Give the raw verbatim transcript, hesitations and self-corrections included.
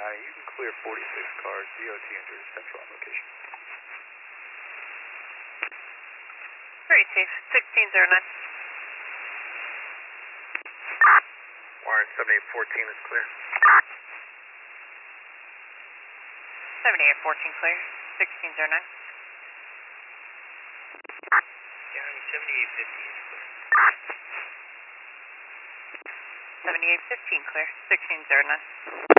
you can clear forty-six cars, D O T entered central on location. Very safe, sixteen zero nine. Warren seventy-eight fourteen is clear. seventy-eight fourteen clear, sixteen zero nine. County seventy-eight fifteen is clear. seventy-eight fifteen clear, sixteen zero nine.